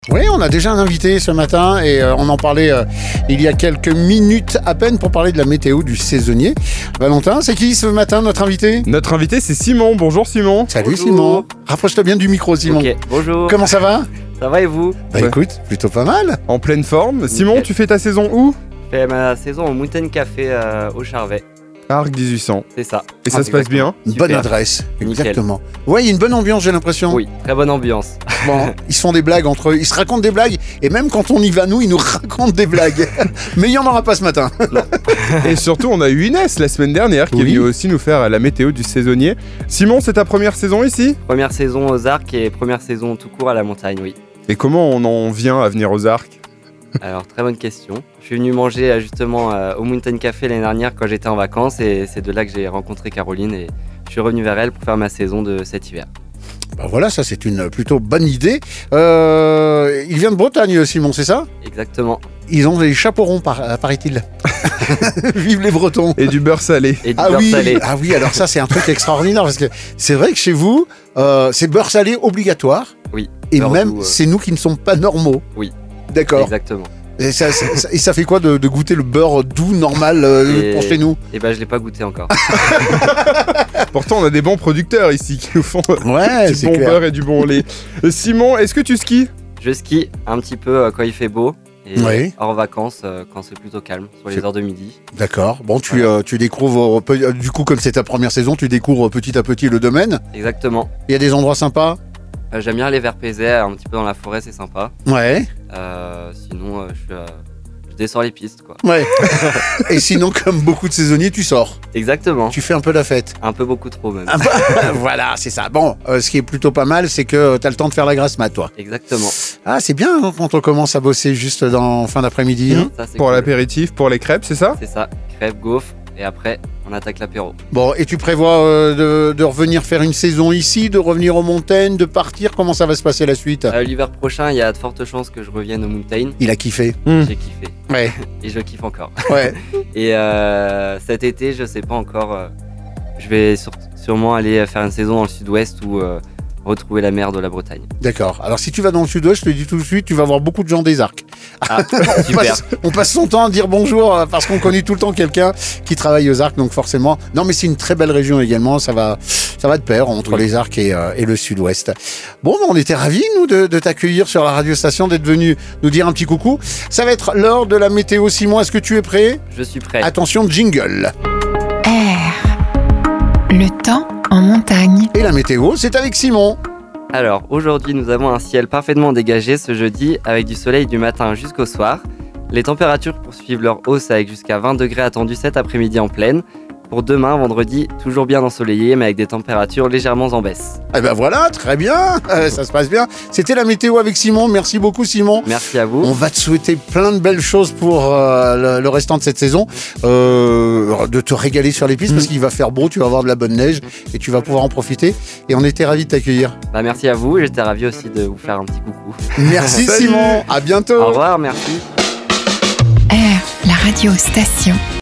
Oui, on a déjà un invité ce matin et on en parlait il y a quelques minutes à peine pour parler de la météo du saisonnier. Valentin, c'est qui ce matin notre invité ? Notre invité c'est Simon. Bonjour Simon. Salut Bonjour. Simon. Rapproche-toi bien du micro Simon. Ok, bonjour. Comment ça va ? Ça va et vous? Bah Ouais. écoute, plutôt pas mal. En pleine forme. Simon, Nickel. tu fais ta saison où ? Je fais ma saison au Mountain Café au Charvet. Arc 1800. C'est ça. Et ça se passe bien ? Une Super. bonne adresse. Nickel. Exactement. Ouais, il y a une bonne ambiance, j'ai l'impression. Oui, très bonne ambiance. Bon, ils se font des blagues entre eux, ils se racontent des blagues et même quand on y va nous, ils nous racontent des blagues. Mais il y en aura pas ce matin. Et surtout, on a eu Inès la semaine dernière qui Oui. est venue aussi nous faire la météo du saisonnier. Simon, c'est ta première saison ici ? Première saison aux Arcs et première saison tout court à la montagne, oui. Et comment on en vient à venir aux Arcs ? Alors, très bonne question. Je suis venu manger justement au Mountain Café l'année dernière quand j'étais en vacances et c'est de là que j'ai rencontré Caroline et je suis revenu vers elle pour faire ma saison de cet hiver. Bah voilà, ça c'est une plutôt bonne idée. Il vient de Bretagne, Simon, c'est ça ? Exactement. Ils ont des chapeaux ronds, paraît-il. Vive les Bretons. Et du beurre salé. Et du beurre salé. Ah oui, alors ça c'est un truc extraordinaire parce que c'est vrai que chez vous, c'est beurre salé obligatoire. Oui. Et beurre même, doux, c'est nous qui ne sommes pas normaux. Oui. D'accord. Exactement. Et ça fait quoi de goûter le beurre doux normal Et- pour chez nous ? Et ben, je l'ai pas goûté encore. Pourtant, on a des bons producteurs ici qui nous font Ouais, du c'est bon clair. beurre et du bon lait. Simon, est-ce que tu skis ? Je skie un petit peu quand il fait beau et Oui. hors vacances quand c'est plutôt calme, sur les heures de midi. D'accord. Bon, tu découvres, du coup, comme c'est ta première saison, tu découvres petit à petit le domaine. Exactement. Il y a des endroits sympas ? J'aime bien aller vers Pézet, un petit peu dans la forêt, c'est sympa. Ouais. Sinon, je descends les pistes, quoi. Ouais. Et sinon, comme beaucoup de saisonniers, tu sors. Exactement. Tu fais un peu la fête. Un peu beaucoup trop, même. Ah bah, voilà, c'est ça. Bon, ce qui est plutôt pas mal, c'est que t'as le temps de faire la grasse mat, toi. Exactement. Ah, c'est bien hein, quand on commence à bosser juste dans fin d'après-midi. hein. Ça, c'est Pour cool. l'apéritif, pour les crêpes, c'est ça ? C'est ça. Crêpes, gaufres, et après, on attaque l'apéro. Bon, et tu prévois de revenir faire une saison ici, de revenir aux montagnes, de partir ? Comment ça va se passer la suite ? L'hiver prochain, il y a de fortes chances que je revienne au Mountain. Il a kiffé. J'ai kiffé. Ouais, Et je kiffe encore. ouais. Et cet été, je sais pas encore. Je vais sûrement aller faire une saison dans le sud-ouest ou retrouver la mer de la Bretagne. D'accord. Alors, si tu vas dans le sud-ouest, je te dis tout de suite, tu vas voir beaucoup de gens des Arcs. Ah, super. On passe son temps à dire bonjour parce qu'on connaît tout le temps quelqu'un qui travaille aux Arcs, donc forcément. Non, mais c'est une très belle région également. Ça va de pair entre les Arcs et le Sud-Ouest. Bon, on était ravis nous de t'accueillir sur la radio station, d'être venu nous dire un petit coucou. Ça va être l'heure de la météo. Simon, est-ce que tu es prêt ? Je suis prêt. Attention, jingle. Air. Le temps en montagne. Et la météo, c'est avec Simon. Alors, aujourd'hui, nous avons un ciel parfaitement dégagé ce jeudi avec du soleil du matin jusqu'au soir. Les températures poursuivent leur hausse avec jusqu'à 20 degrés attendus cet après-midi en plaine. Pour demain, vendredi, toujours bien ensoleillé mais avec des températures légèrement en baisse. Eh ben voilà, très bien. Ça se passe bien. C'était la météo avec Simon. Merci beaucoup, Simon. Merci à vous. On va te souhaiter plein de belles choses pour le restant de cette saison. De te régaler sur les pistes parce qu'il va faire beau, tu vas avoir de la bonne neige et tu vas pouvoir en profiter. Et on était ravis de t'accueillir. Merci à vous et j'étais ravi aussi de vous faire un petit coucou. Merci Salut. Simon, à bientôt. Au revoir, merci. Air, la radio station.